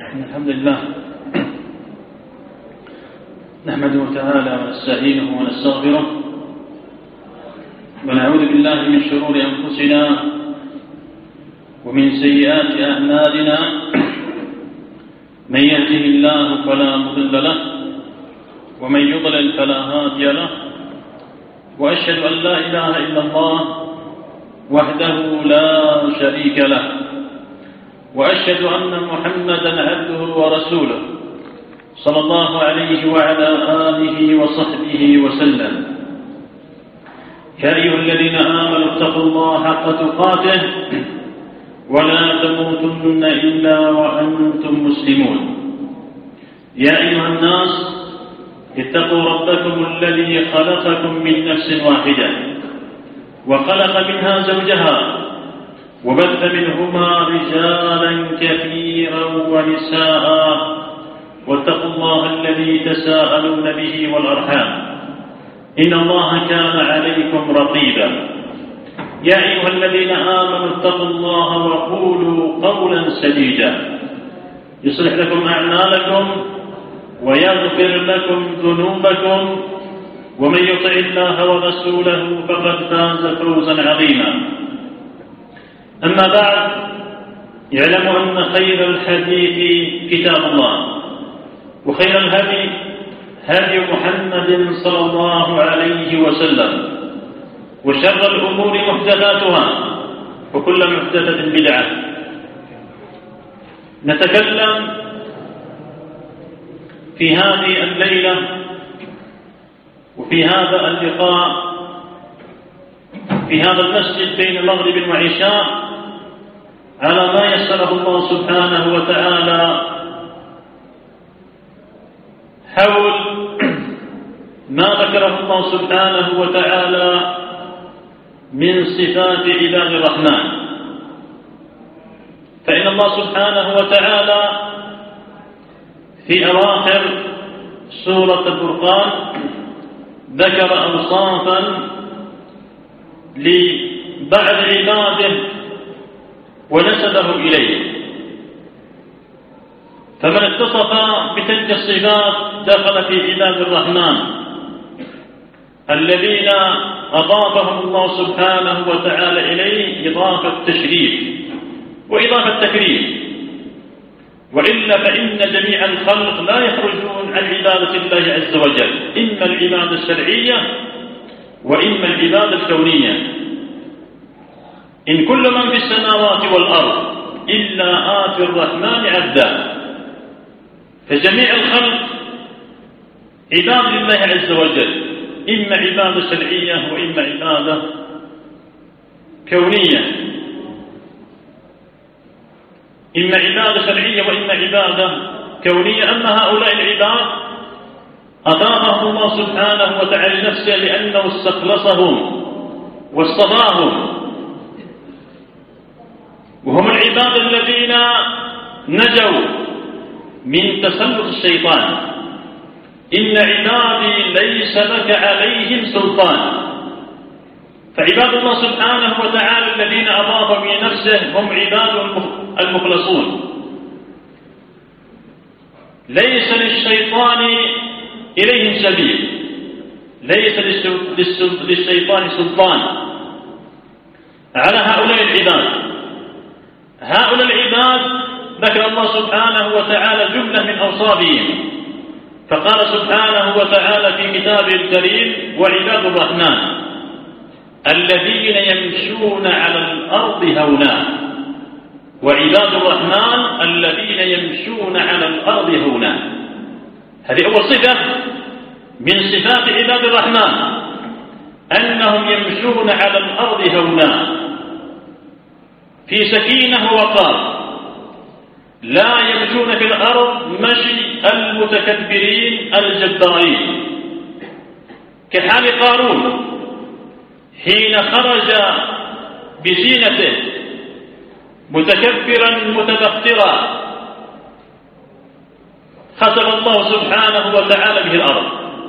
الحمد لله نحمده تعالى ونستعينه ونستغفره ونعوذ بالله من شرور أنفسنا ومن سيئات أعمالنا من يهده الله فلا مضل له ومن يضلل فلا هادي له وأشهد أن لا إله إلا الله وحده لا شريك له وأشهد أن محمدا عبده ورسوله صلى الله عليه وعلى آله وصحبه وسلم. يا أيها الذين آمنوا اتقوا الله حق تقاته ولا تموتن إلا وأنتم مسلمون. يا أيها الناس اتقوا ربكم الذي خلقكم من نفس واحدة وخلق منها زوجها وبث منهما رجالا كثيرا ونساء واتقوا الله الذي تساءلون به والأرحام إن الله كان عليكم رقيبا. يا أيها الذين آمنوا اتقوا الله وقولوا قولا سديدا يصلح لكم أعمالكم ويغفر لكم ذنوبكم ومن يطع الله ورسوله فقد فاز فوزا عظيما. أما بعد، يعلم أن خير الحديث كتاب الله وخير الهدي هدي محمد صلى الله عليه وسلم وشر الأمور محدثاتها وكل محدثة بدعة. نتكلم في هذه الليلة وفي هذا اللقاء في هذا المسجد بين المغرب وعشاء على ما يسره الله سبحانه وتعالى حول ما ذكره الله سبحانه وتعالى من صفات عباد الرحمن. فإن الله سبحانه وتعالى في أواخر سورة الفرقان ذكر أوصافا لبعض عباده ونسبه إليه، فمن اتصف بتلك الصفات دخل في عباد الرحمن الذين أضافهم الله سبحانه وتعالى إليه إضافة تشريف وإضافة تكريم، وإلا فإن جميع الخلق لا يخرجون عن عبادة الله عز وجل، إما العبادة الشرعية وإما العبادة الكونية. إن كل من في السماوات والأرض إلا آتي الرحمن عبدا، فجميع الخلق عباد لله عز وجل، إما عبادة شرعية وإما عبادة كونية، إما عبادة شرعية وإما عبادة كونية. أما هؤلاء العباد أضافهم الله سبحانه وتعالى نفسه لأنه استخلصهم واصطفاهم، وهم العباد الذين نجوا من تسلط الشيطان. إن عبادي ليس لك عليهم سلطان. فعباد الله سبحانه وتعالى الذين أضافوا من نفسه هم عباد المخلصون، ليس للشيطان إليهم سبيل، ليس للشيطان سلطان على هؤلاء العباد. هؤلاء العباد ذكر الله سبحانه وتعالى جملة من أوصافهم، فقال سبحانه وتعالى في كتابه الكريم: وعباد الرحمن الذين يمشون على الأرض هونا. وعباد الرحمن الذين يمشون على الأرض هونا. هذه أول صفة من صفات عباد الرحمن، أنهم يمشون على الأرض هونا في سكينة ووقار، لا يمشون في الأرض مشي المتكبرين الجبارين، كحال قارون حين خرج بزينته متكبرا متبخترا خسف الله سبحانه وتعالى به الأرض،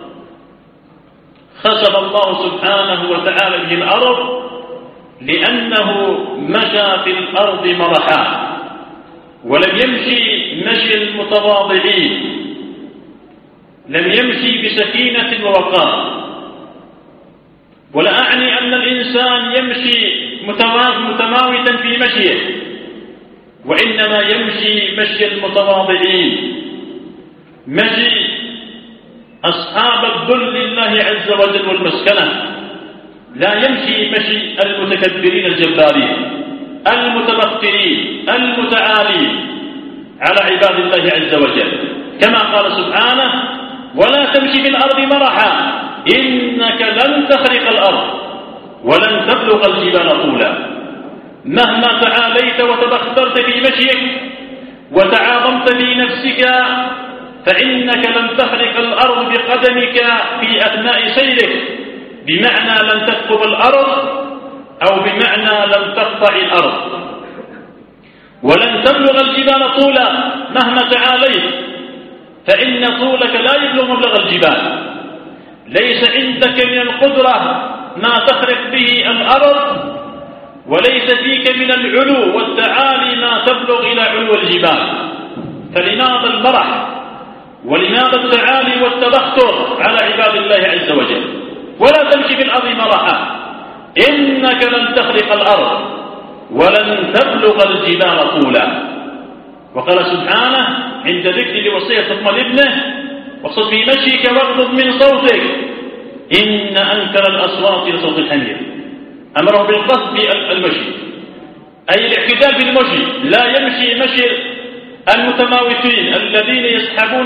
خسف الله سبحانه وتعالى به الأرض لأنه مشى في الأرض مرحا، ولم يمشي مشي المتواضعين، لم يمشي بسكينة ووقار. ولا أعني أن الإنسان يمشي متماوتا في مشيه، وإنما يمشي مشي المتواضعين، مشي أصحاب الذل لله عز وجل والمسكنة، لا يمشي مشي المتكبرين الجبارين المتبخترين المتعالين على عباد الله عز وجل، كما قال سبحانه: ولا تمشي في الأرض مرحا إنك لن تخرق الأرض ولن تبلغ الجبال طولا. مهما تعاليت وتبخترت في مشيك وتعاظمت في نفسك فإنك لن تخرق الأرض بقدمك في أثناء سيرك، بمعنى لن تثقب الأرض أو بمعنى لن تقطع الأرض. ولن تبلغ الجبال طولا، مهما تعاليت فإن طولك لا يبلغ مبلغ الجبال. ليس عندك من القدرة ما تخرق به الأرض، وليس فيك من العلو والتعالي ما تبلغ إلى علو الجبال. فلماذا المرح ولماذا التعالي والتبختر على عباد الله عز وجل؟ ولا تمشي في الأرض مرحا إنك لن تخرق الأرض ولن تبلغ الجبال طولا. وقال سبحانه عند ذكر وصية لقمان ابنه: واقصد في مشيك واغضض من صوتك إن أنكر الأصوات لصوت الحمير. أمره بالقصد في المشي، أي الاعتدال في المشي، لا يمشي مشي المتماوتين الذين يسحبون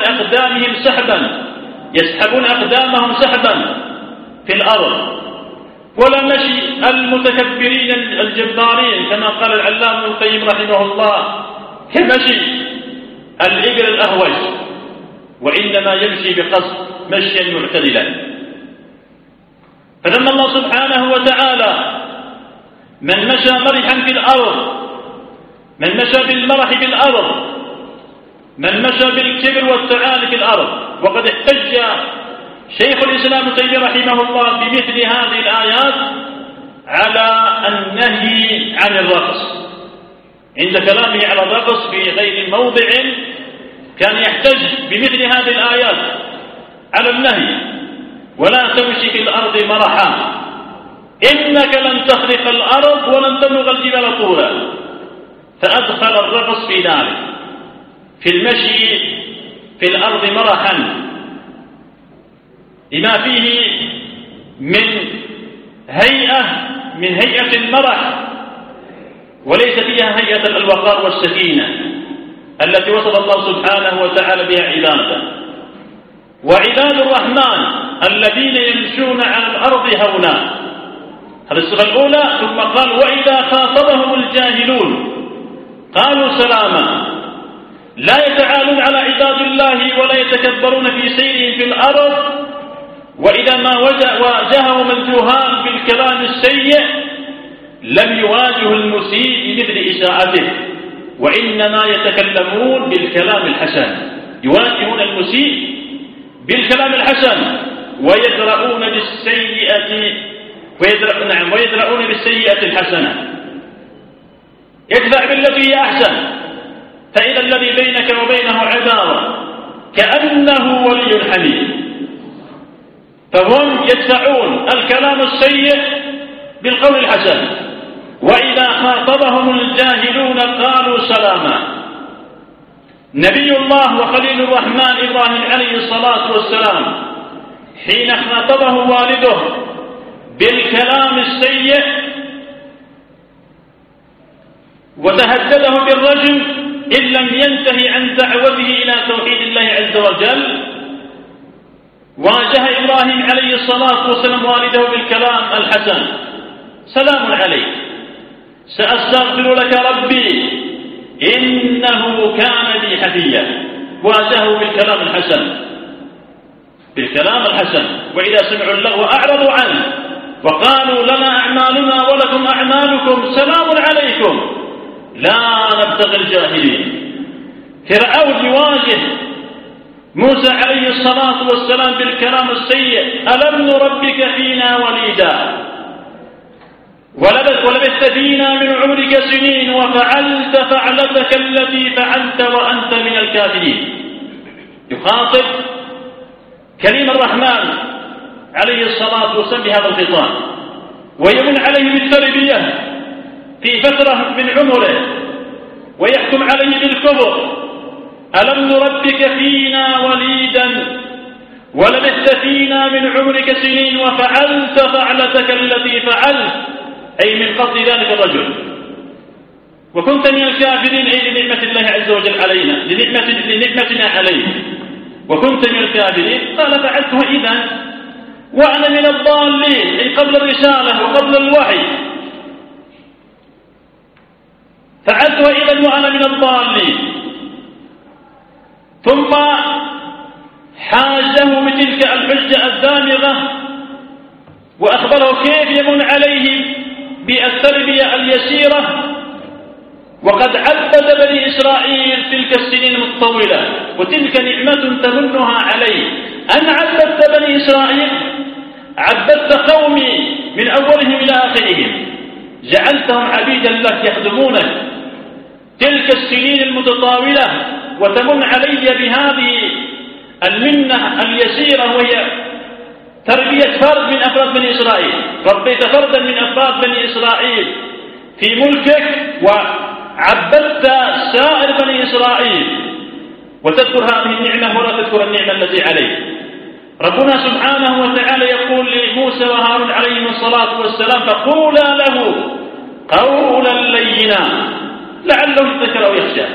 أقدامهم سحبا في الأرض، ولا مشي المتكبرين الجبارين كما قال العلامة ابن القيم رحمه الله كمشي الإبل الأهوج، وإنما يمشي بقصد مشيا معتدلا. فلما الله سبحانه وتعالى من مشى مرحا في الأرض، من مشى بالمرح في الأرض، من مشى بالكبر والتعالي في الأرض. وقد احتج شيخ الإسلام ابن تيمية رحمه الله بمثل هذه الآيات على النهي عن الرقص. عند كلامه على الرقص في غير موضع كان يحتج بمثل هذه الآيات على النهي: ولا تمشي في الأرض مرحا إنك لن تخرق الأرض ولن تبلغ الجبال طولا. فأدخل الرقص في ذلك، في المشي في الأرض مرحا، لما فيه من هيئة المرح، وليس فيها هيئة الوقار والسكينة التي وصف الله سبحانه وتعالى بها عباده. وعباد الرحمن الذين يمشون على الأرض هونا، هذه الصفة الأولى. ثم قال: وإذا خاطبهم الجاهلون قالوا سلاما. لا يتعالون على عباد الله ولا يتكبرون في سيرهم في الأرض، وإذا ما واجههم الجهال بالكلام السيء لم يواجهوا المسيء بمثل إساءته، وإنما يتكلمون بالكلام الحسن، يواجهون المسيء بالكلام الحسن ويدرؤون بالسيئة الحسنة. يدفع بالتي هي أحسن، فإذا الذي بينك وبينه عداوة كأنه ولي حميم. فهم يدفعون الكلام السيء بالقول الحسن، وإذا خاطبهم الجاهلون قالوا سلاما. نبي الله وخليل الرحمن إبراهيم عليه الصلاة والسلام حين خاطبه والده بالكلام السيء وتهدده بالرجم إن لم ينتهي عن دعوته إلى توحيد الله عز وجل، واجه إبراهيم عليه الصلاة والسلام والده بالكلام الحسن: سلام عليك، سأستغفر لك ربي إنه كان بي حفيا. واجهه بالكلام الحسن. وإذا سمعوا اللغو أعرضوا عنه وقالوا: لنا أعمالنا ولكم أعمالكم سلام عليكم لا نبتغي الجاهلين. فرعون يواجه موسى عليه الصلاة والسلام بالكلام السيء: ألم نربك فينا وليدا. ولبثت فينا من عمرك سنين وفعلت فعلتك التي فعلت وأنت من الكافرين. يخاطب كريم الرحمن عليه الصلاة والسلام بهذا الخطاب، ويمن عليه بالتربية في فترة من عمره، ويحكم عليه بالكفر. ألم نربك فينا وليدا ولبثت فينا من عمرك سنين وفعلت فعلتك التي فعلت، أي من قتل ذلك الرجل، وكنت من الكافرين، أي لنعمة الله عز وجل علينا، لنعمتنا عليه، وكنت من الكافرين. قال فعلتها إذن وأنا من الضالين، أي قبل الرسالة وقبل الوحي. فعلتها إذن وأنا من الضالين. ثم حاجه بتلك الحجة الدامغة، وأخبره كيف يمن عليه بالتربية اليسيرة، وقد عبد بني إسرائيل تلك السنين الطويلة، وتلك نعمة تمنها عليه أن عبدت بني إسرائيل، عبدت قومي من أولهم إلى آخرهم، جعلتهم عبيدا لك يخدمونك تلك السنين المتطاولة، وتمن علي بهذه المنة اليسيرة، وهي تربية فرد من أفراد بني إسرائيل. ربيت فردا من أفراد بني إسرائيل في ملكك، وعبدت سائر بني إسرائيل، وتذكر هذه النعمة ولا تذكر النعمة التي عليك. ربنا سبحانه وتعالى يقول لموسى وهارون عليهم الصلاة والسلام: فقولا له قولا لينا لعله يذكر أو يخشى.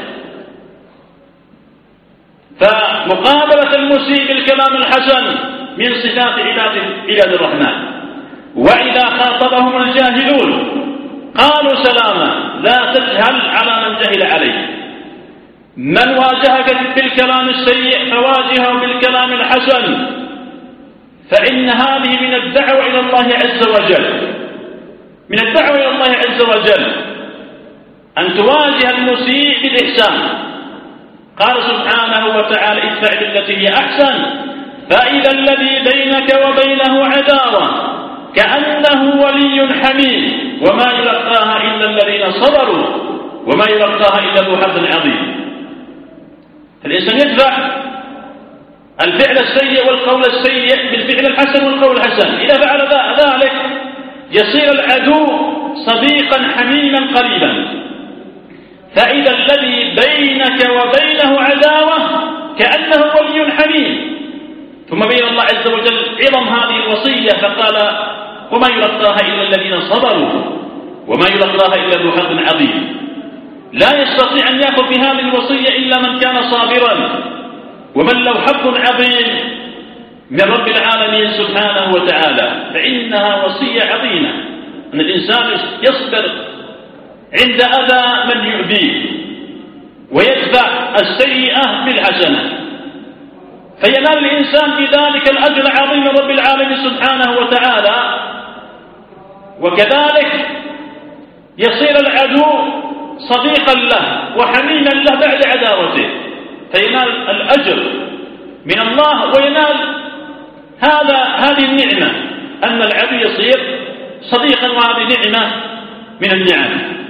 فمقابلة المسيء بالكلام الحسن من صفات عباد الرحمن. وإذا خاطبهم الجاهلون قالوا سلاما، لا تجهل على من جهل عليه. من واجهك بالكلام السيء فواجهه بالكلام الحسن، فإن هذه من الدعوة إلى الله عز وجل، من الدعوة إلى الله عز وجل أن تواجه المسيء بالإحسان. قال سبحانه وتعالى: ادفع بالتي هي أحسن فإذا الذي بينك وبينه عداوة كأنه ولي حميم وما يلقاها إلا الذين صبروا وما يلقاها إلا ذو حظ عظيم. فالإنسان يدفع الفعل السيء والقول السيء بالفعل الحسن والقول الحسن. إذا فعل ذلك يصير العدو صديقا حميما قريبا. فإذا الذي بينك وبينه عداوة كأنه ولي حميم. ثم بين الله عز وجل عظم هذه الوصية فقال: وما يلقاها إلا الذين صبروا وما يلقاها إلا ذو حظ عظيم. لا يستطيع أن يأخذ بهذه الوصية إلا من كان صابرا، ومن له حظ عظيم من رب العالمين سبحانه وتعالى. فإنها وصية عظيمة أن الإنسان يصبر عند أذى من يؤذيه، ويدفع السيئة بالحسنة، فينال الإنسان بذلك الأجر العظيم من رب العالمين سبحانه وتعالى. وكذلك يصير العدو صديقا له وحميما له بعد عداوته، فينال الأجر من الله، وينال هذه النعمة أن العدو يصير صديقا، وهذه نعمة من النعم.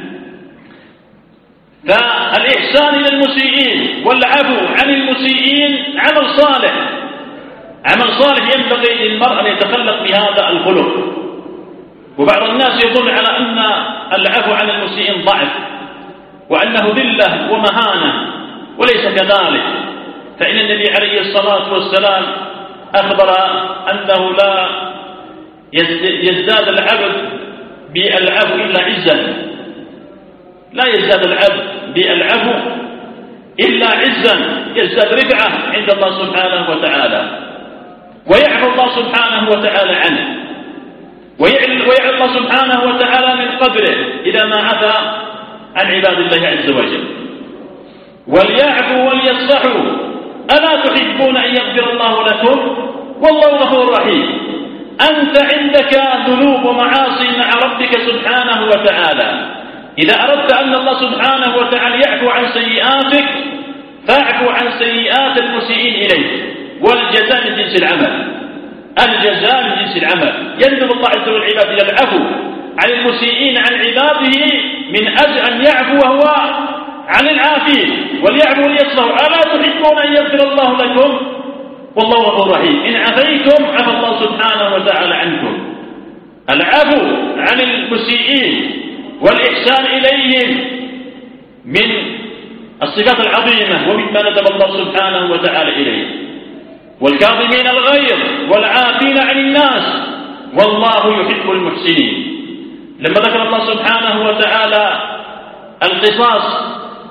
فالإحسان إلى المسيئين والعفو عن المسيئين عمل صالح، عمل صالح ينبغي للمرء أن يتخلق بهذا الخلق. وبعض الناس يظن على أن العفو عن المسيئين ضعف وأنه ذلة ومهانة، وليس كذلك. فإن النبي عليه الصلاة والسلام أخبر أنه لا يزداد العبد بالعفو إلا عزا، لا يزداد العبد بالعفو إلا عزا، يزداد رفعة عند الله سبحانه وتعالى، ويعفو الله سبحانه وتعالى عنه، ويعلى الله سبحانه وتعالى من قدره إذا ما عفى عن عباد الله عز وجل. وليعفوا وليصفحوا ألا تحبون أن يغفر الله لكم والله غفور رحيم. أنت عندك ذنوب ومعاصي مع ربك سبحانه وتعالى، إذا أردت أن الله سبحانه وتعالى يعفو عن سيئاتك فاعفو عن سيئات المسيئين إليك، والجزاء من جنس العمل، الجزاء من جنس العمل. يندب الله عز وجل العباد إلى العفو عن المسيئين عن عباده من أجل أن يعفو وهو عن العافين وليعفو وليصفحوا. ألا تحبون أن يغفر الله لكم والله غفور رحيم. إن عفيتم عفى الله سبحانه وتعالى عنكم. العفو عن المسيئين والإحسان إليهم من الصفات العظيمة ومما ندب الله سبحانه وتعالى إليه. والكاظمين الغيظ والعافين عن الناس والله يحب المحسنين. لما ذكر الله سبحانه وتعالى القصاص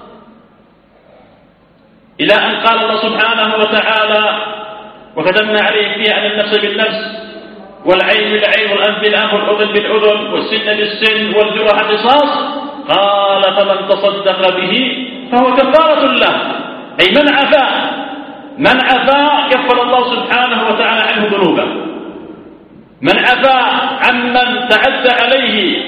إلى أن قال الله سبحانه وتعالى وكتبنا عليه فيها أن النفس بالنفس والعين بالعين والأنف بالأنف والأذن بالأذن والسن بالسن والجروح قصاص، قال فمن تصدق به فهو كفارة له. أي من عفا كفر الله سبحانه وتعالى عنه ذنوبه. من عفا عمن تعدى عليه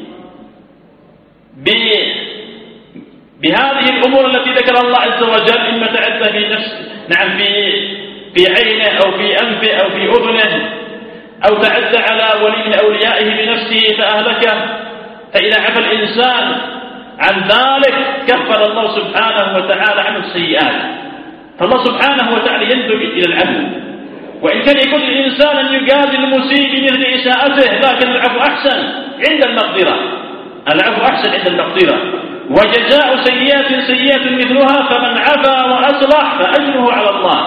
بهذه الأمور التي ذكر الله عز وجل، إما تعدى في نفس في عينه أو في أنفه أو في أذنه أو تعدى على ولي من أوليائه بنفسه فأهلكه، فإذا عفى الإنسان عن ذلك كفر الله سبحانه وتعالى عنه السيئات. فالله سبحانه وتعالى يندب إلى العفو، وإن كان يكون الإنسان أن يجازي المسيء بمثل إساءته، لكن العفو أحسن عند المقدرة. العفو أحسن عند المقدرة. وجزاء سيئة مثلها، فمن عفا وأصلح فأجره على الله،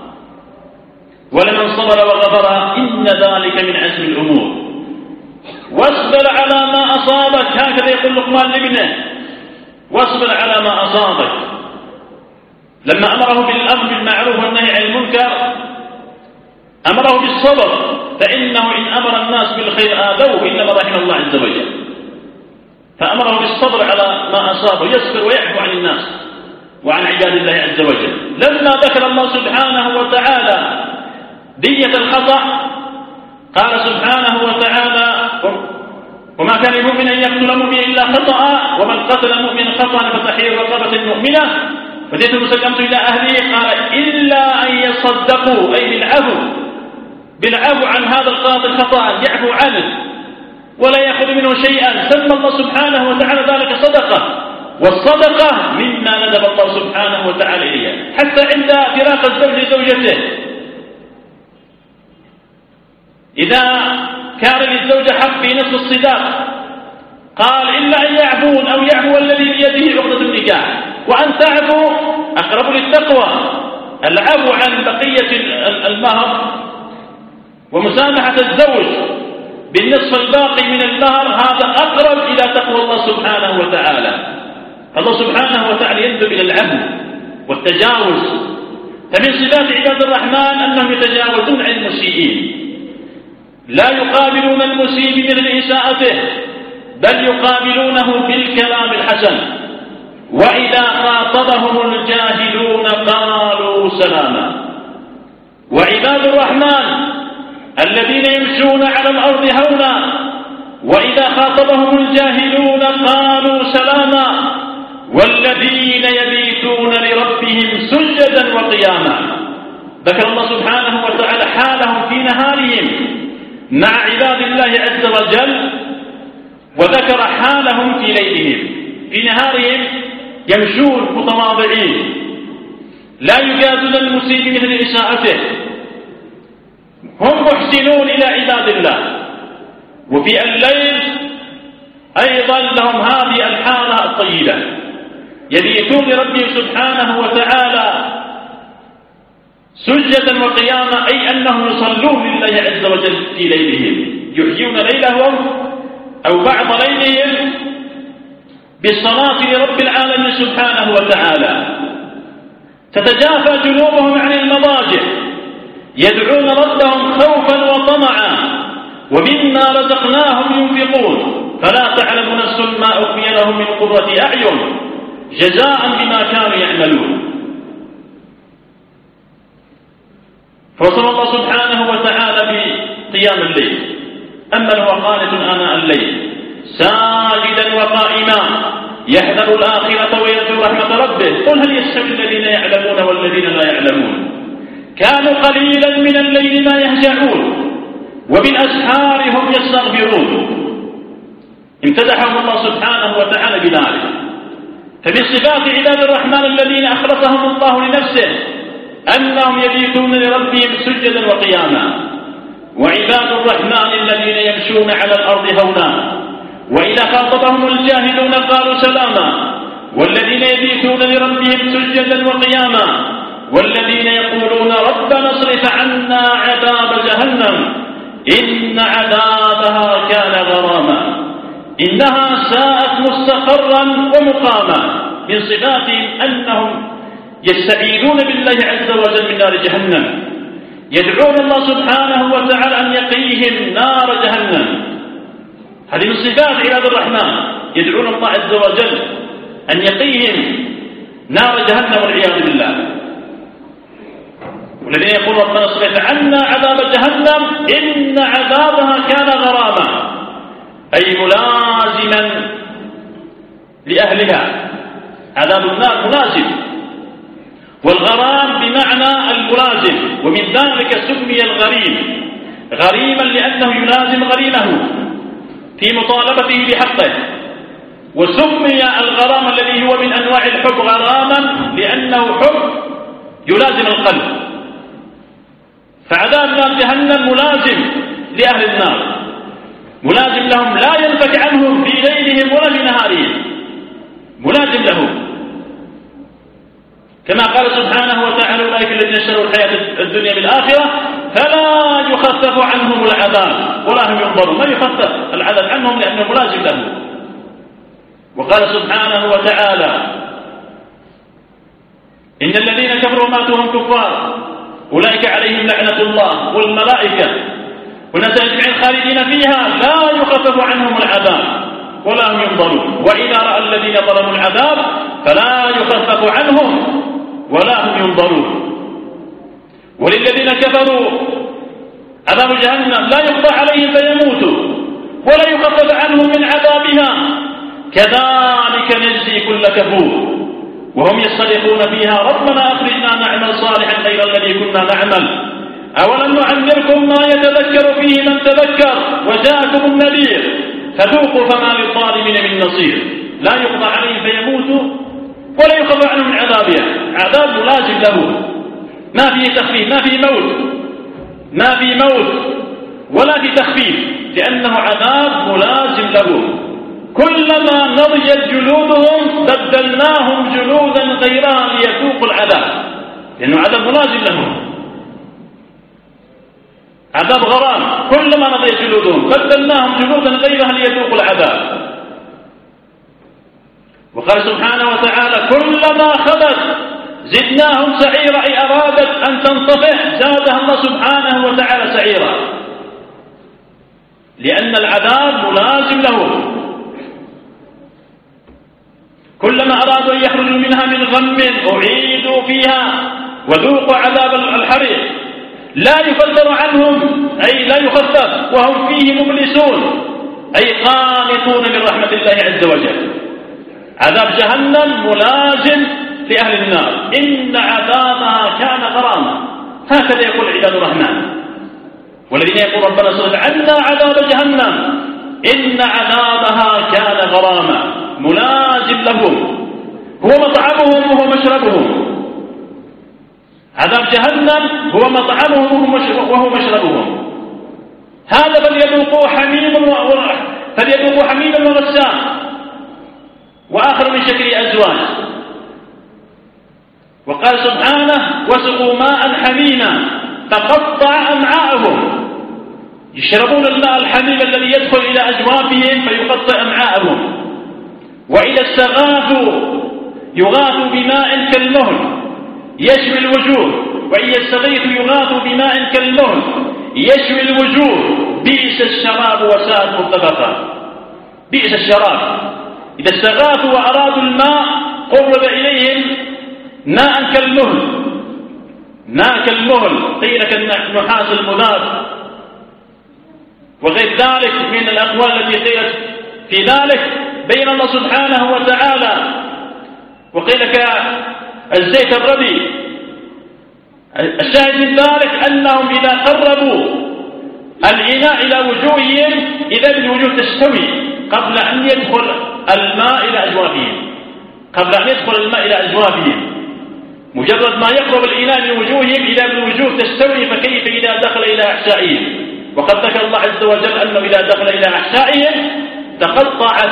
ولمن صبر وغفر إن ذلك من عزم الأمور. واصبر على ما أصابك، هكذا يقول لقمان لابنه، واصبر على ما أصابك. لما أمره بالأمر بالمعروف والنهي عن المنكر أمره بالصبر، فإنه إن أمر الناس بالخير آذوه إنما رحم الله عز وجل. فأمره بالصبر على ما أصابه، يصبر ويعفو عن الناس وعن عباد الله عز وجل. لما ذكر الله سبحانه وتعالى دية الخطأ قال سبحانه وتعالى وما كان المؤمن أن يقتل مؤمنا إلا خطأ ومن قتل مؤمنا خطأ فتحرير رقبة مؤمنة فدية المسلمة إلى أهله، قال إلا أن يصدقوا، أي بالعفو عن هذا القاتل خطأ، يعفو عنه ولا يأخذ منه شيئا، سمى الله سبحانه وتعالى ذلك صدقة. والصدقة مما ندب الله سبحانه وتعالى إليها. حتى عند فراق الزوج لزوجته إذا كان للزوجة حق في نصف الصداق قال إلا أن يعفون أو يعفو الذي بيده عقدة النكاح، وأن تعفوا أقرب للتقوى. العفو عن بقية المهر ومسامحة الزوج بالنصف الباقي من المهر هذا أقرب إلى تقوى الله سبحانه وتعالى. الله سبحانه وتعالى يندب إلى العفو والتجاوز. فمن صفات عباد الرحمن أنهم يتجاوزون عن المسيئين، لا يقابلون المسيء بمثل إساءته، بل يقابلونه بالكلام الحسن. وإذا خاطبهم الجاهلون قالوا سلاما. وعباد الرحمن الذين يمشون على الأرض هونا وإذا خاطبهم الجاهلون قالوا سلاما، والذين يبيتون لربهم سجدا وقياما. ذكر الله سبحانه وتعالى حالهم في نهارهم مع عباد الله عز وجل، وذكر حالهم في ليلهم. في نهارهم يمشون متواضعين لا يجازون المسيء بمثل إساءته، هم محسنون إلى عباد الله. وفي الليل أيضا لهم هذه الحالة الطيبة، يبيتون لربهم سبحانه وتعالى سجدا وقياما، أي أنهم يصلون لله عز وجل في ليلهم، يحيون ليلهم أو بعض ليلهم بالصلاة لرب العالمين سبحانه وتعالى. تتجافى جنوبهم عن المضاجع يدعون ربهم خوفا وطمعا ومما رزقناهم ينفقون فلا تعلم نفس ما أخفي لهم من قرة أعين جزاء بما كانوا يعملون. فوصل الله سبحانه وتعالى بقيام الليل، أما هو قانت آناء الليل ساجدا وقائما يحذر الآخرة ويرجو رحمة ربه. قل هل يستوي الذين يعلمون والذين لا يعلمون؟ كانوا قليلا من الليل ما يهجعون وبالأسحار هم يستغفرون. امتدحهم الله سبحانه وتعالى بذلك. فمن صفات عباد الرحمن الذين أخلصهم الله لنفسه أنهم يبيتون لربهم سجدا وقياما. وعباد الرحمن الذين يمشون على الأرض هونا وإذا خاطبهم الجاهلون قالوا سلاما. والذين يبيتون لربهم سجدا وقياما. والذين يقولون ربنا اصرف عنا عذاب جهنم إن عذابها كان غراما إنها ساءت مستقرا ومقاما. من صفاتهم أنهم يستعيذون بالله عز وجل من نار جهنم، يدعون الله سبحانه وتعالى أن يقيهم نار جهنم. هذه من صفات عباد الرحمن، يدعون الله عز وجل أن يقيهم نار جهنم والعياذ بالله. والذين يقولون ربنا اصرف عنا عذاب جهنم إن عذابها كان غراما، أي ملازما لأهلها. عذاب النار ملازم، والغرام بمعنى الملازم، ومن ذلك سمي الغريم غريما لأنه يلازم غريمه في مطالبته بحقه. وسمي الغرام الذي هو من أنواع الحب غراما لأنه حب يلازم القلب. فعذاب نار جهنم ملازم لأهل النار، ملازم لهم لا ينفك عنهم في ليلهم ولا في نهارهم، ملازم لهم. كما قال سبحانه وتعالى أولئك الذين اشتروا الحياة الدنيا بالآخرة فلا يخفف عنهم العذاب ولا هم ينظرون. ما يخفف العذاب عنهم لأنه ملازم لهم. وقال سبحانه وتعالى إن الذين كفروا ماتوا هم كفار أولئك عليهم لعنة الله والملائكة والناس أجمعين خالدين فيها لا يخفف عنهم العذاب ولا هم ينظرون. وإذا رأى الذين ظلموا العذاب فلا يخفف عنهم ولا هم ينظرون. وللذين كفروا عذاب جهنم لا يقضى عليهم فيموتوا ولا يخفف عنهم من عذابها كذلك نجزي كل كفور وهم يصطرخون فيها ربنا أخرجنا نعمل صالحا غير الذي كنا نعمل أولم نعمركم ما يتذكر فيه من تذكر وجاءكم النذير فذوقوا فما للظالمين من نصير. لا يقضى عليهم فيموتوا ولا يخفف عنهم من عذابها. عذاب ملازم له، ما فيه تخفيف، ما في موت ولا في تخفيف، لأنه عذاب ملازم له. كلما نضجت جلودهم بدلناهم جلودا غيرها ليذوقوا العذاب، لأنه عذاب ملازم لهم، عذاب غرام. كلما نضجت جلودهم بدلناهم جلودا غيرها ليذوقوا العذاب. وقال سبحانه وتعالى كلما خبت زدناهم سعيرا، أي أرادت أن تنطفح زادها الله سبحانه وتعالى سعيرا، لأن العذاب ملازم لهم. كلما أرادوا أن يخرجوا منها من غم أعيدوا فيها وذوقوا عذاب الحريق لا يفتر عنهم، أي لا يخفف، وهم فيه مبلسون، أي قانطون من رحمة الله عز وجل. عذاب جهنم ملازم لأهل النار، إن عذابها كان غراما. هكذا يقول عباد الرحمن. والذين يقول ربنا اصرف عنا عذاب جهنم إن عذابها كان غراما، ملازم لهم، هو مطعمهم وهو مشربهم. عذاب جهنم هو مطعمهم وهو مشربهم. هذا فليذوقوا حميما وغساقا وآخر من شكل أزواج. وقال سبحانه وسقوا ماء حميما تقطع أمعاءهم، يشربون الماء الحميم الذي يدخل إلى أجوافهم فيقطع أمعاءهم. وإذا استغاثوا يغاثوا بماء كالمهل يشوي الوجوه، وإن يستغيثوا يغاثوا بماء كالمهل يشوي الوجوه بئس الشراب وساءت مرتفقا. بئس الشراب. إذا استغاثوا وأرادوا الماء قرب إليهم ماء كالمهل، ماء كالمهل قيل كالنحاس المذاب وغير ذلك من الأقوال التي قيلت في ذلك بين الله سبحانه وتعالى. وقيل كالزيت الردي. الشاهد من ذلك أنهم إذا قربوا الإناء إلى وجوههم إذا الوجوه تستوي قبل أن يدخل الماء إلى أجوافهم، قبل أن يدخل الماء إلى أجوافهم. مجرد ما يقرب الإناء من وجوههم إلى الوجوه تستوي، فكيف إذا دخل إلى أحشائهم؟ وقد ذكر الله عز وجل أنه إذا دخل إلى أحشائهم تقطعت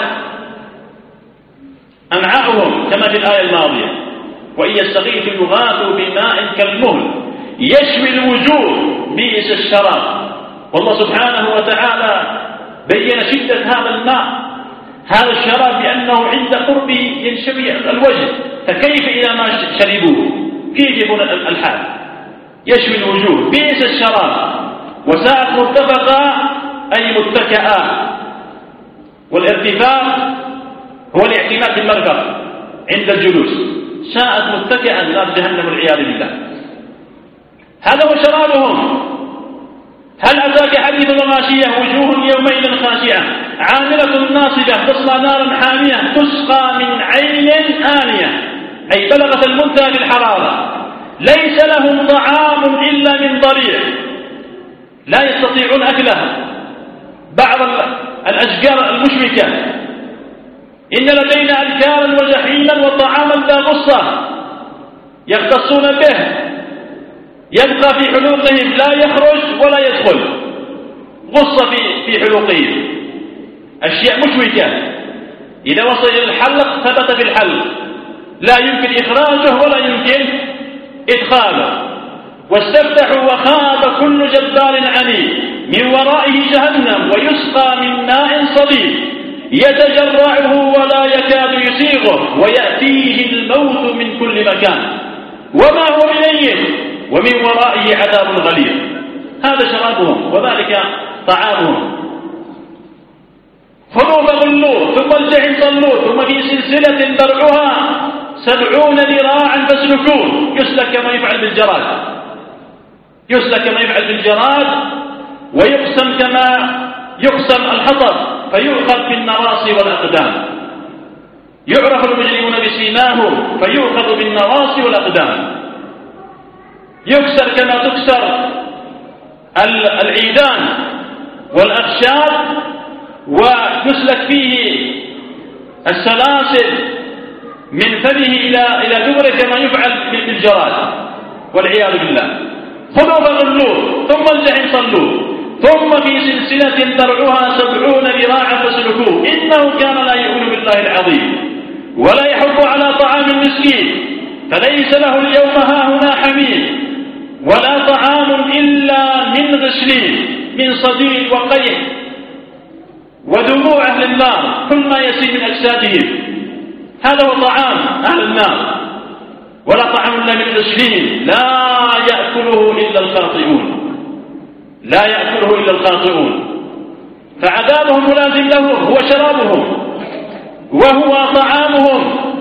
أمعاؤهم كما في الآية الماضية. وإن يستغيثوا يغاثوا بماء كالمهل يشوي الوجوه بئس الشراب. والله سبحانه وتعالى بين شدة هذا الماء، هذا الشراب، بأنه عند قربه ينشوي الوجه، فكيف إذا ما شربوه؟ كيف يكون الحال؟ يشوي الوجوه بئس الشراب. وساءت مرتفقا أي متكئا، والارتفاق هو الاعتماد في المرفق عند الجلوس. ساءت متكئا نار جهنم والعياذ بالله. هذا هو شرابهم. هل أتاك حديث الغاشية وجوه يومئذ خاشعة عاملة ناصبة تصلى نارا حامية تسقى من عين آنية، أي بلغت المنتهى في الحرارة. ليس لهم طعام إلا من ضريع، لا يستطيعون أكله. بعض الأشجار المشوكة، إن لدينا أذكارا وجحيما وطعاما ذا غصة يختصون به يبقى في حلوقهم لا يخرج ولا يدخل، غصة في حلوقهم، أشياء مشوكة إذا وصل إلى الحلق ثبت في الحلق، لا يمكن إخراجه ولا يمكن إدخاله. واستفتحوا وخاب كل جبار عنيد من ورائه جهنم ويسقى من ماء صديد يتجرعه ولا يكاد يسيغه ويأتيه الموت من كل مكان وما هو بميت ومن ورائه عذاب غليظ. هذا شرابهم وذلك طعامهم. خذوه فغلوه ثم الجحيم صلوه ثم في سلسلة درعها 70 ذراعا فاسلكوه. يسلك كما يفعل بالجراد، يسلك كما يفعل بالجراد، ويقسم كما يقسم الحطب فيؤخذ بالنواصي والأقدام. يعرف المجرمون بسيماهم فيؤخذ بالنواصي والأقدام. يكسر كما تكسر العيدان والأخشاب، وتسلك فيه السلاسل من فمه إلى دبره كما يفعل بالجراد والعياذ بالله. خذوا فغلوه ثم الجحيم صلوه ثم في سلسلة درعها 70 ذراعا فاسلكوه إنه كان لا يؤمن بالله العظيم ولا يحض على طعام المسكين فليس له اليوم هاهنا حميم ولا طعام إلا من غسلين من صديد وقيح ودموع أهل النار كل ما يسيل من أجسادهم. هذا هو طعام أهل النار. ولا طعام إلا من غسلين لا يأكله إلا الخاطئون، لا يأكله إلا الخاطئون. فعذابهم ملازم لهم، هو شرابهم وهو طعامهم،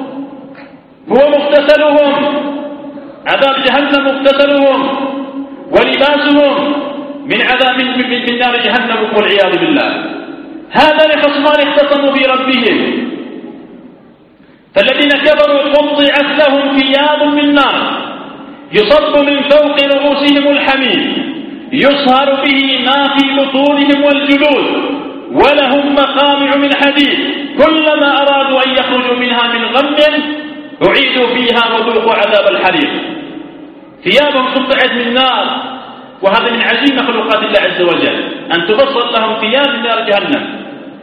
هو مغتسلهم. عذاب جهنم مغتسلهم ولباسهم من عذاب من نار جهنم والعياذ بالله. هذا لخصمان اختصموا بربهم. فالذين كفروا قطعت لهم ثياب من نار يصب من فوق رؤوسهم الحميم يصهر به ما في بطونهم والجلود ولهم مقامع من حديد كلما أرادوا أن يخرجوا منها من غم أعيدوا فيها وذوقوا عذاب الحريق. ثيابهم قطعت من نار، وهذا من عجيب مخلوقات الله عز وجل أن تفصل لهم ثياب من نار جهنم.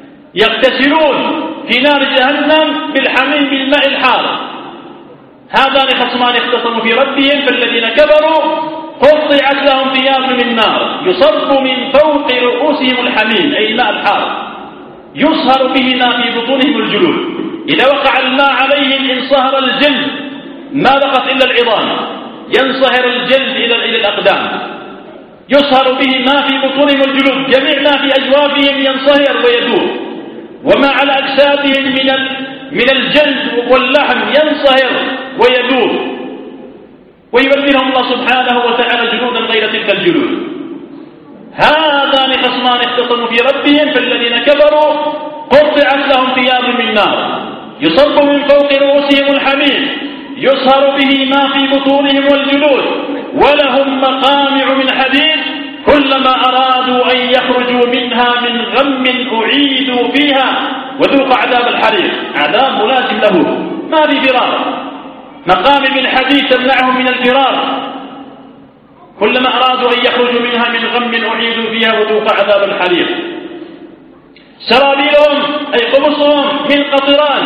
يغتسلون في نار جهنم بالحميم بالماء الحار. هذان خصمان اختصموا في ربهم. فالذين كفروا قطعت لهم ثياب من نار يصب من فوق رؤوسهم الحميم أي الماء الحار يصهر به ما في بطونهم الجلود. إذا وقع الماء عليهم انصهر الجلد ما بقت إلا العظام، ينصهر الجلد إلى الأقدام. يصهر به ما في بطونهم الجلود، جميع ما في أجوافهم ينصهر ويذوب، وما على أجسادهم من الجلد واللحم ينصهر ويذوب، ويبدلهم الله سبحانه وتعالى جلودا غير تلك الجلود. هذان خصمان اختصموا في ربهم. فالذين كفروا قطعت لهم ثياب من نار يصب من فوق رؤوسهم الحميم يصهر به ما في بطونهم والجلود ولهم مقامع من حديد كلما أرادوا أن يخرجوا منها من غم أعيدوا فيها وذوق عذاب الحريق، عذاب ملازم له ما في فرار. مقام من حديد تمنعهم من الفرار، كلما أرادوا أن يخرجوا منها من غم أعيدوا فيها وذوق عذاب الحريق. سرابيلهم أي قمصهم من قطران،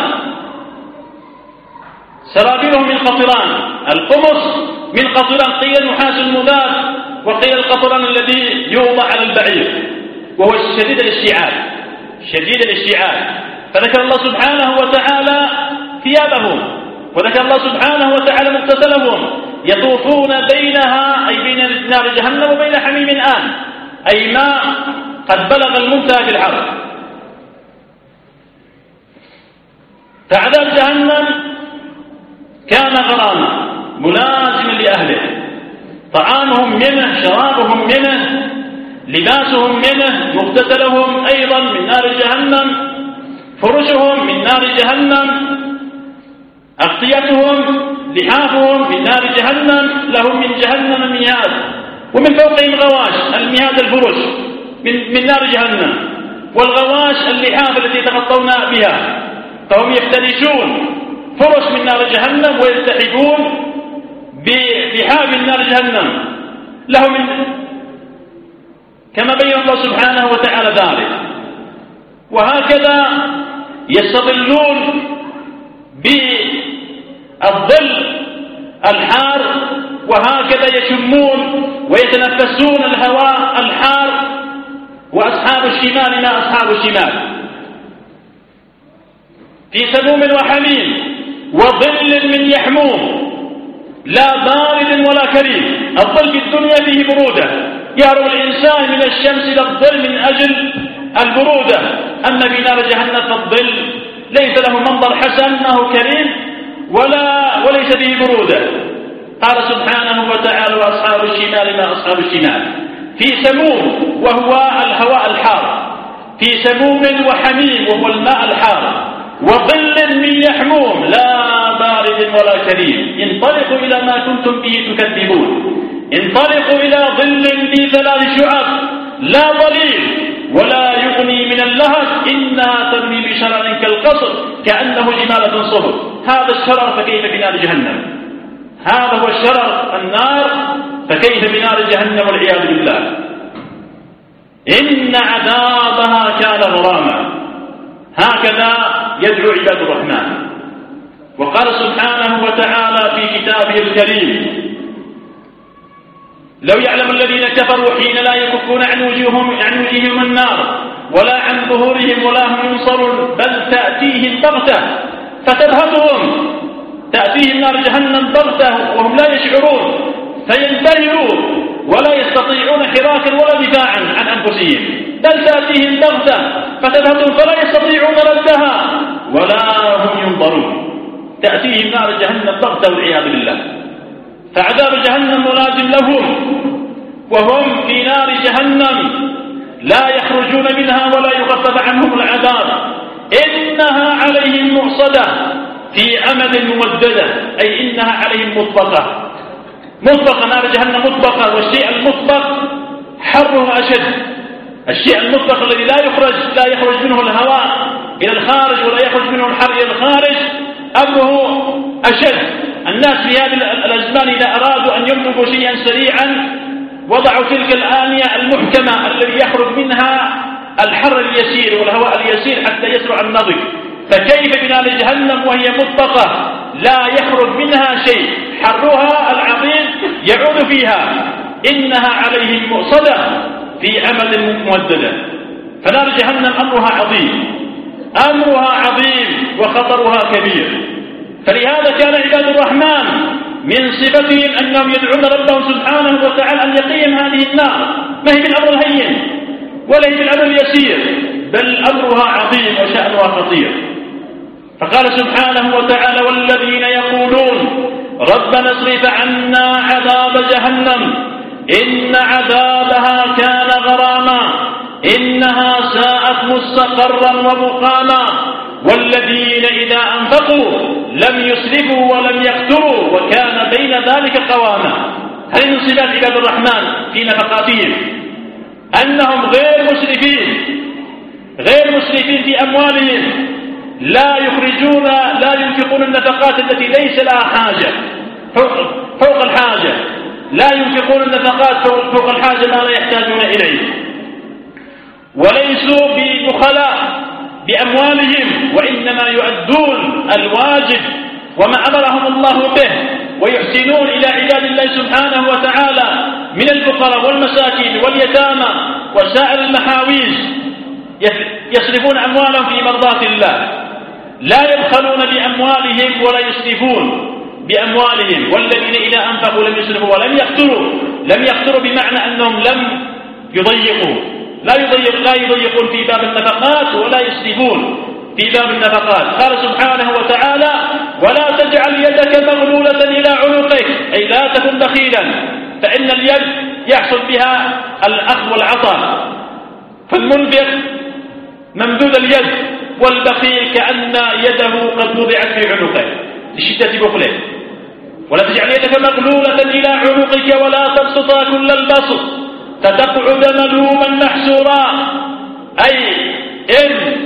سرابيلهم من قطران، القمص من قطران، قيل النحاس المذاب وقيل القطران الذي يوضع على البعير وهو شديد الاشتعال، شديد الاشتعال. فذكر الله سبحانه وتعالى ثيابهم، وذكر الله سبحانه وتعالى مغتسلهم يطوفون بينها أي بين نار جهنم وبين حميم آن، أي ماء قد بلغ المنتهى في الحر. فعذاب جهنم كان غراما ملازما لأهله، طعامهم منه، شرابهم منه، لباسهم منه، مغتسلهم أيضا من نار جهنم، فرشهم من نار جهنم، أغطيتهم لحافهم من نار جهنم، لهم من جهنم مياه ومن فوقهم غواش، المياه الفرش من نار جهنم، والغواش اللحاف التي يتغطون بها، فهم يفترشون فرش من نار جهنم ويلتحفون بلحاف نار جهنم لهم كما بين الله سبحانه وتعالى ذلك. وهكذا يستظلون بالظل الحار، وهكذا يشمون ويتنفسون الهواء الحار. وأصحاب الشمال ما أصحاب الشمال، في سموم وحميم وظل من يحموم لا بارد ولا كريم. الظل في الدنيا فيه برودة، يهرب الإنسان من الشمس إلى الظل من أجل البرودة، أما في نار جهنم فالظل ليس له منظر حسن، ما هو كريم وليس فيه برودة. قال سبحانه وتعالى وأصحاب الشمال ما أصحاب الشمال، في سموم وهو الهواء الحار، في سموم وحميم وهو الماء الحار، وظل من يحموم لا بارد ولا كريم. انطلقوا إلى ما كنتم به تكذبون، انطلقوا إلى ظل ذي 3 شعب لا ظليل ولا يغني من اللهب إنها ترمي بشرر كالقصر كأنه جمالة صفر. هذا الشرر فكيف بنار جهنم، هذا هو الشرر النار، فكيف بنار جهنم والعياذ بالله. إن عذابها كان غراما، هكذا يدعو عباد الرحمن. وقال سبحانه وتعالى في كتابه الكريم لو يعلم الذين كفروا حين لا يكفون عن وجوههم النار ولا عن ظهورهم ولا هم ينصرون بل تأتيهم بغتة فتبهتهم، تأتيهم نار جهنم بغتة وهم لا يشعرون فينبهروا ولا يستطيعون حراكا ولا دفاعا عن أنفسهم، بل تأتيهم بغتة فتبهتهم فلا يستطيعون ردها ولا هم ينظرون. تأتيهم نار جهنم بغتة والعياذ بالله. فعذاب جهنم ملازم لهم وهم في نار جهنم لا يخرجون منها ولا يخفف عنهم العذاب. إنها عليهم مؤصدة في عمد ممددة، أي إنها عليهم مطبقة، مطبقة. نار جهنم مطبقة، والشيء المطبق حره أشد. الشيء المطبق الذي لا يخرج منه الهواء إلى الخارج ولا يخرج منه الحر إلى الخارج أمره أشد. الناس في هذه الأزمان إذا أرادوا أن يملكوا شيئا سريعا وضعوا تلك الآنية المحكمة الذي يخرج منها الحر اليسير والهواء اليسير حتى يسرع النضج. فكيف بنار جهنم وهي مطبقة لا يخرج منها شيء، حرها العظيم يعود فيها. إنها عليهم مؤصدة في عمد ممددة. فنار جهنم أمرها عظيم، أمرها عظيم وخطرها كبير. فلهذا كان عباد الرحمن من صفتهم أنهم يدعون ربهم سبحانه وتعالى أن يقيهم هذه النار، ما هي بالأمر الهين ولا هي بالأمر اليسير، بل أمرها عظيم وشأنها خطير. فقال سبحانه وتعالى والذين يقولون ربنا اصرف عنا عذاب جهنم إن عذابها كان غراما إنها ساءت مستقرا ومقاما والذين إذا أنفقوا لم يسرفوا ولم يقتروا وكان بين ذلك قواما. هل من صفات عباد الرحمن في نفقاتهم أنهم غير مسرفين غير مسرفين في أموالهم، لا ينفقون النفقات التي ليس لها حاجة فوق الحاجة، لا ينفقون النفقات فوق الحاجة ما لا يحتاجون إليه، وليسوا ببخلاء بأموالهم، وإنما يؤدون الواجب وما أمرهم الله به، ويحسنون إلى عباد الله سبحانه وتعالى من الفقراء والمساكين واليتامى وسائر المحاويج، يصرفون أموالهم في مرضاة الله، لا يبخلون بأموالهم ولا يسرفون بأموالهم. والذين إذا أنفقوا لم يسرفوا ولم يقتروا، لم يقتروا بمعنى أنهم لم يضيقوا، لا يضيقون في باب النفقات ولا يسرفون في باب النفقات. قال سبحانه وتعالى: ولا تجعل يدك مغلولة إلى عنقك، أي لا تكن بخيلا، فإن اليد يحصل بها الأخذ والعطاء، فالمنفق ممدود اليد، والبخيل كأن يده قد وضعت في عنقه لشدة بخله. ولا تجعل يدك مغلولة إلى عنقك ولا تبسطها كل البسط فتقعد ملوما محسورا، أي إن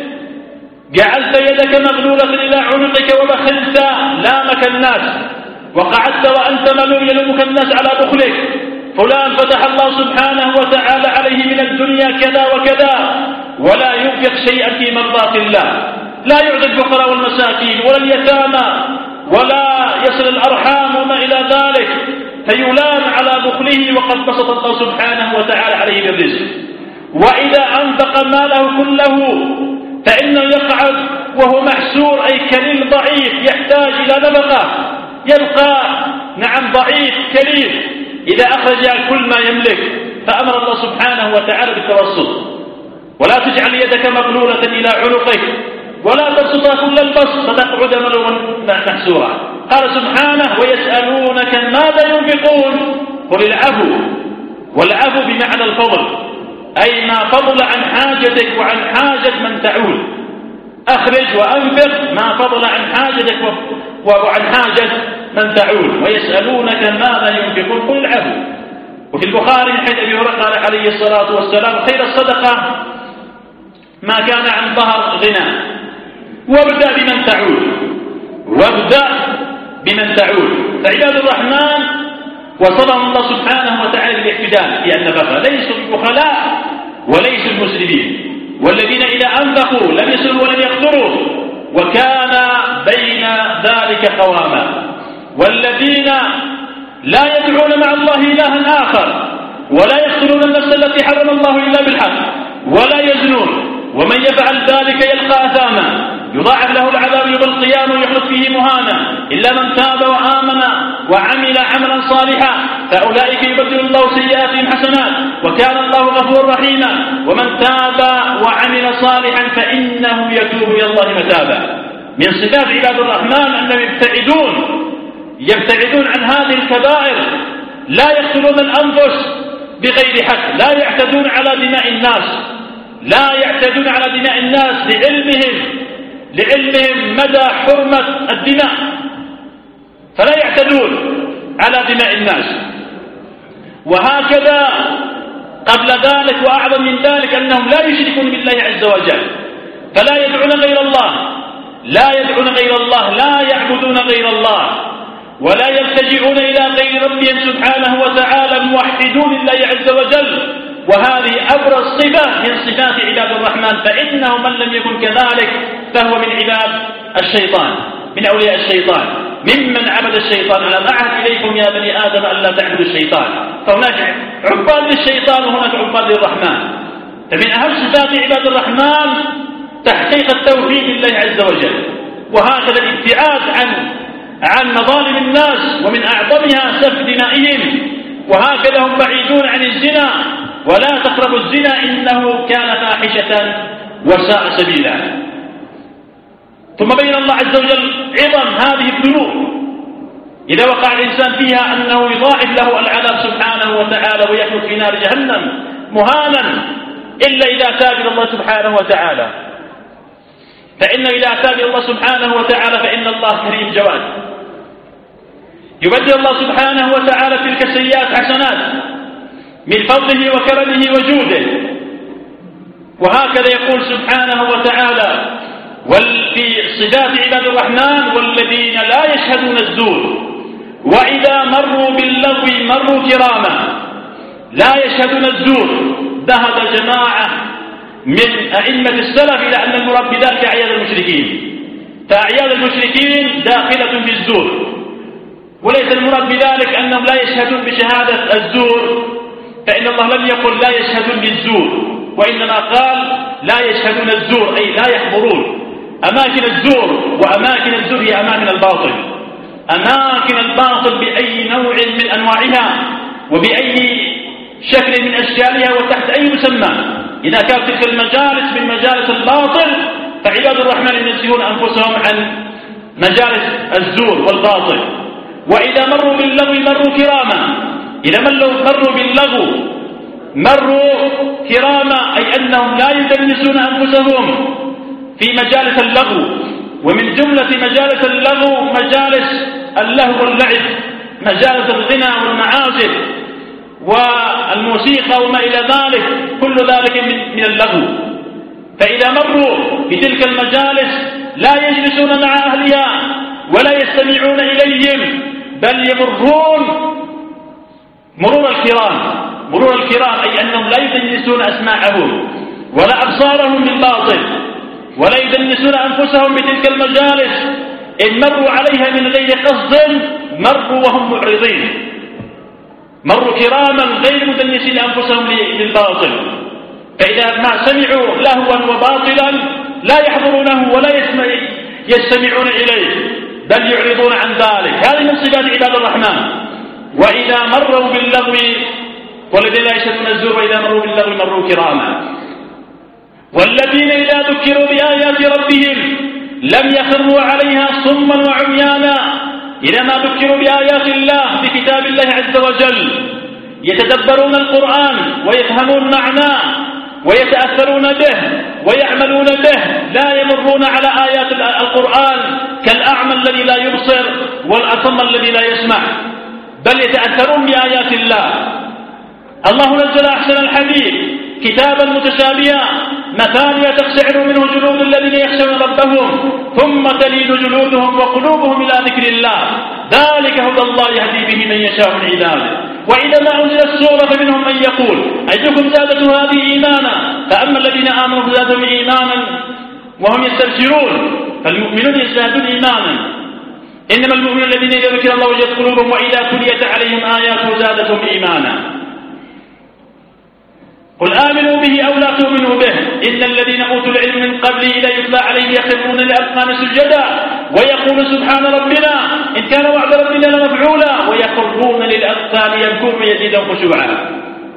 جعلت يدك مغلولة إلى عنقك وبخلت لامك الناس، وقعدت وأنت ملوم يلومك الناس على بخلك. فلان فتح الله سبحانه وتعالى عليه من الدنيا كذا وكذا، ولا ينفق شيئا في مرضاة الله، لا يعطي الفقراء والمساكين ولا اليتامى ولا يصل الأرحام وما إلى ذلك، فيلام على بخله وقد بسط الله سبحانه وتعالى عليه بالرزق. وإذا أنفق ماله كله فإنه يقعد وهو محسور، أي كليل ضعيف يحتاج إلى نفقة، يبقى ضعيف كليل إذا أخرج كل ما يملك. فأمر الله سبحانه وتعالى بالتوسط: ولا تجعل يدك مغلولة إلى عنقك ولا تبسطها كل البسط فتقعد ملوما محسورا. قال سبحانه: ويسألونك ماذا ينفقون قل العفو، والعفو بمعنى الفضل، أي ما فضل عن حاجتك وعن حاجة من تعول. أخرج وأنفق ما فضل عن حاجتك وعن حاجة من تعول. ويسألونك ماذا ينفقون قل العفو. وفي البخاري من حديث أبي هريرة قال عليه الصلاة والسلام: خير الصدقة ما كان عن ظهر غنى، وابدأ بمن تعول، وابدأ بمن تعول. فعباد الرحمن وصلهم الله سبحانه وتعالى بالاعتدال في النفقة، ليسوا ببخلاء وليسوا المسرفين، والذين إذا أنفقوا لم يسرفوا ولم يقتروا، وكان بين ذلك قواما. والذين لا يدعون مع الله إلها آخر، ولا يقتلون النفس التي حرم الله إلا بالحق، ولا يزنون، ومن يفعل ذلك يلقى أثاما يضاعف له العذاب يوم القيامة ويخلد فيه مهانا، إلا من تاب وآمن وعمل عملا صالحا فأولئك يبدل الله سيئاتهم حسنات وكان الله غفورا رحيما. ومن تاب وعمل صالحا فإنه يتوب إلى الله متابا. من صفات عباد الرحمن أنهم يبتعدون عن هذه الكبائر، لا يقتلون الأنفس بغير حق، لا يعتدون على دماء الناس، لعلمهم مدى حرمة الدماء، فلا يعتدون على دماء الناس. وهكذا قبل ذلك وأعظم من ذلك أنهم لا يشركون بالله عز وجل، فلا يدعون غير الله، لا يعبدون غير الله، ولا يلتجئون إلى غير ربهم سبحانه وتعالى، موحدون لله عز وجل. وهذه أبرز صفة من صفات عباد الرحمن، فإنه من لم يكن كذلك فهو من عباد الشيطان، من أولياء الشيطان، ممن عبد الشيطان. ألم أعهد إليكم يا بني آدم ألا تعبدوا الشيطان. فهناك عباد للشيطان وهناك عباد للرحمن. فمن أهم صفات عباد الرحمن تحقيق التوحيد لله عز وجل، وهكذا الابتعاد عن مظالم الناس، ومن أعظمها سفك دمائهم. وهكذا هم بعيدون عن الزنا، ولا تقربوا الزنا إنه كان فاحشة وساء سبيلا. ثم بين الله عز وجل عظم هذه الذنوب إذا وقع الإنسان فيها أنه يضاعف له العذاب سبحانه وتعالى ويخلد في نار جهنم مهانا، إلا إذا تاب إلى الله سبحانه وتعالى. فإن إذا تاب إلى الله سبحانه وتعالى فإن الله كريم جواد، يبدل الله سبحانه وتعالى تلك السيئات حسنات من فضله وكرمه وجوده. وهكذا يقول سبحانه وتعالى في صفات عباد الرحمن: والذين لا يشهدون الزور وإذا مروا باللغو مروا كراما. لا يشهدون الزور. ذهب جماعة من أئمة السلف إلى أن المراد بذلك أعياد المشركين، فأعياد المشركين داخلة في الزور، وليس المراد بذلك أنهم لا يشهدون بشهادة الزور، فإن الله لم يقل لا يشهدون بالزور، وإنما قال لا يشهدون الزور أي لا يحضرون أماكن الزور. وأماكن الزور هي أماكن الباطل، أماكن الباطل بأي نوع من أنواعها وبأي شكل من أشكالها وتحت أي مسمى. إذا كانت تلك المجالس من مجالس الباطل فعباد الرحمن ينزهون أنفسهم عن مجالس الزور والباطل. وإذا مروا باللغو مروا كراما. إذا مروا باللغو مروا كراما، أي أنهم لا يدنسون أنفسهم في مجالس اللغو. ومن جملة مجالس اللغو مجالس اللهو واللعب، مجالس الغنى والمعازف والموسيقى وما إلى ذلك، كل ذلك من اللغو. فإذا مروا بتلك المجالس لا يجلسون مع أهلها ولا يستمعون إليهم، بل يمرون مرور الكرام، أي أنهم لا يدنسون أسماعهم ولا أبصارهم بالباطل، ولا يدنسون أنفسهم بتلك المجالس. إن مروا عليها من غير قصد مروا وهم معرضين، مروا كراما غير مدنسين أنفسهم للباطل. فإذا ما سمعوا لهوا وباطلا لا يحضرونه ولا يستمعون إليه، بل يعرضون عن ذلك. هذه من صفات عباد الرحمن. وإذا مروا باللغو والذين لا يشهدون الزور وإذا مروا باللغو مروا كراما. والذين إذا ذكروا بآيات ربهم لم يخروا عليها صما وعميانا. إذا ما ذكروا بآيات الله بكتاب الله عز وجل يتدبرون القرآن ويفهمون معناه ويتأثرون به ويعملون به، لا يمرون على آيات القرآن كالأعمى الذي لا يبصر والأصم الذي لا يسمع، بل يتأثرون بآيات الله. الله نزل أحسن الحديث كتابا متشابها مثانية تقشعر منه جلود الذين يخشون ربهم ثم تلين جلودهم وقلوبهم إلى ذكر الله، ذلك هدى الله يهدي به من يشاء من عباده. وإذا ما أنزلت السورة فمنهم من يقول أيكم زادته هذه إيمانا، فأما الذين آمنوا فزادهم إيمانا وهم يستبشرون، فالمؤمنون يزدادون إيمانا، إنما المؤمنون الذين إذا ذكر الله وجلت قلوبهم وإذا تليت عليهم آياته زادتهم إيمانا. قل آمنوا به أو لا تؤمنوا به إن الذين أوتوا العلم من قبله إذا يتلى عليه يخرون للأذقان سجدا ويقول سبحان ربنا إن كان وعد ربنا لمفعولا ويخرون للأذقان يبكون يزيدهم خشوعا.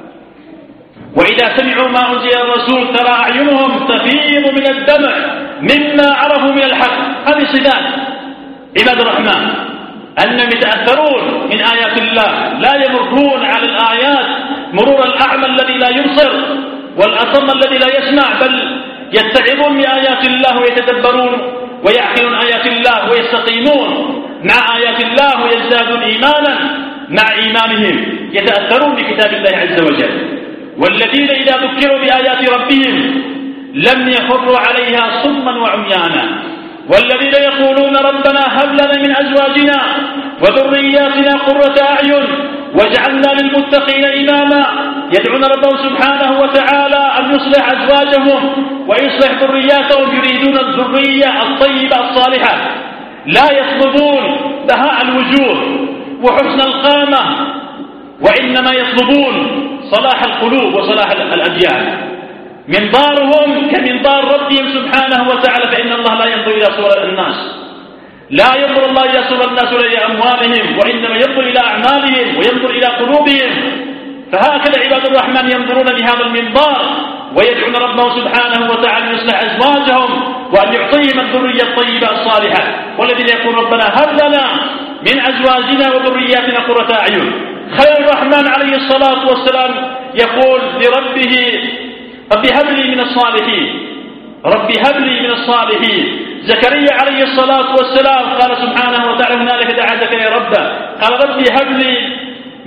وإذا سمعوا ما أنزل الرسول ترى أعينهم تفيض من الدمع مما عرفوا من الحق. هذه صفات عباد الرحمن أنهم يتأثرون من آيات الله، لا يمرون على الآيات مرور الأعمى الذي لا يبصر والأصم الذي لا يسمع، بل يتعظون بآيات الله ويتدبرون ويعقلون آيات الله ويستقيمون مع آيات الله ويزدادون إيمانا مع إيمانهم، يتأثرون بكتاب الله عز وجل. والذين إذا ذكروا بآيات ربهم لم يخروا عليها صما وعميانا. والذين يقولون ربنا هب لنا من أزواجنا وذرياتنا قرة أعين واجعلنا للمتقين إماما، يدعون ربهم سبحانه وتعالى أن يصلح أزواجهم ويصلح ذرياتهم، يريدون الذرية الطيبة الصالحة، لا يطلبون بهاء الوجوه وحسن القامة، وإنما يطلبون صلاح القلوب وصلاح الأديان. منظارهم كمنظار ربهم سبحانه وتعالى، فإن الله لا ينظر إلى صور الناس، لا ينظر الله إلى صور الناس ولا إلى أموالهم، وإنما ينظر إلى أعمالهم وينظر إلى قلوبهم. فهكذا عباد الرحمن ينظرون بهذا المنظار ويدعون ربهم سبحانه وتعالى أن يصلح أزواجهم وأن يعطيهم الذرية الطيبة الصالحة. والذين يقول ربنا هب لنا من أزواجنا وذرياتنا قرة أعين. خليل الرحمن عليه الصلاة والسلام يقول لربه رب هب لي من الصالحين، رب هب لي من الصالحين. زكريا عليه الصلاة والسلام قال سبحانه وتعالى هنالك دعا زكريا ربه قال رب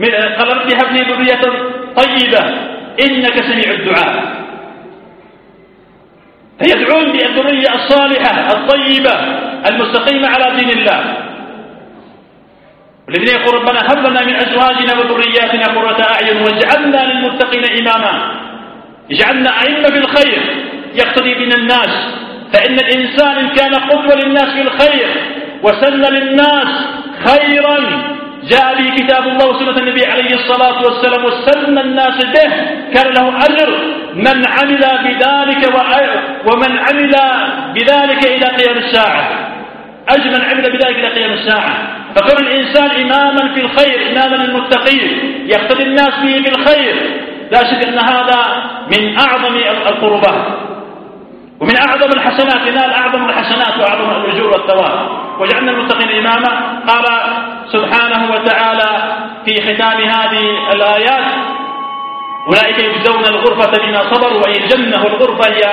هب لي ذرية طيبة إنك سميع الدعاء. فيدعون بالذرية الصالحة الطيبة المستقيمة على دين الله. والذين يقول ربنا هب لنا من أزواجنا وذرياتنا قرة أعين واجعلنا للمتقين إماما، اجعلنا أئمة في الخير يقتدي بنا الناس. فإن الإنسان إن كان قدوة للناس في الخير وسن للناس خيرا جاء به كتاب الله وسنة النبي عليه الصلاة والسلام وسن الناس به كان له أجر من عمل بذلك ومن عمل بذلك إلى قيام الساعة، أجر من عمل بذلك إلى قيام الساعة. فكون الإنسان إماما في الخير، إماما للمتقين يقتدي الناس به بالخير، لا شك أن هذا من أعظم القربات ومن أعظم الحسنات، ينال أعظم الحسنات وأعظم الأجور والثواب. وجعلنا المتقين إماما. قال سبحانه وتعالى في ختام هذه الآيات أولئك يجزون الغرفة بما صبروا، أي الجنة، والغرفة هي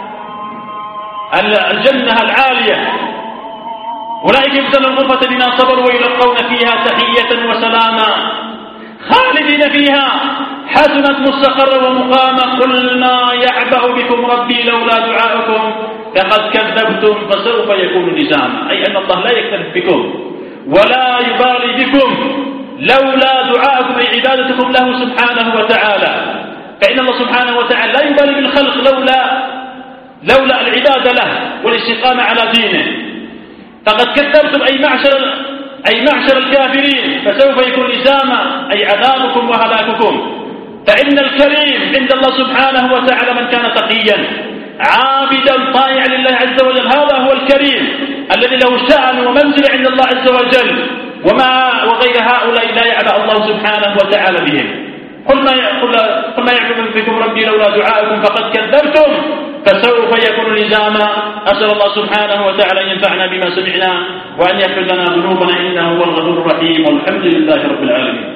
الجنة العالية. أولئك يجزون الغرفة بما صبروا ويلقون فيها تحية وسلاما خالدين فيها حسنت مستقرا ومقاما. قل ما يعبأ بكم ربي لولا دعاؤكم لقد كذبتم فسوف يكون لزاما، أي أن الله لا يكترث بكم ولا يبالي بكم لولا دعاؤكم، أي عبادتكم له سبحانه وتعالى. فإن الله سبحانه وتعالى لا يبالي بالخلق لولا العبادة له والاستقامة على دينه. فقد كذبتم أي معشر الكافرين فسوف يكون لزاما، أي عذابكم وهلاككم. فإن الكريم عند الله سبحانه وتعالى من كان تقيا عابدا طائعا لله عز وجل، هذا هو الكريم الذي له شأن ومنزل عند الله عز وجل، وغير هؤلاء لا يعبأ الله سبحانه وتعالى بهم. قل ما يعبأ بكم ربي لولا دعاؤكم فقد كذبتم فسوف يكون لزاما. أسأل الله سبحانه وتعالى أن ينفعنا بما سمعنا وأن يغفر لنا ذنوبنا إنه هو الغفور الرحيم، والحمد لله رب العالمين.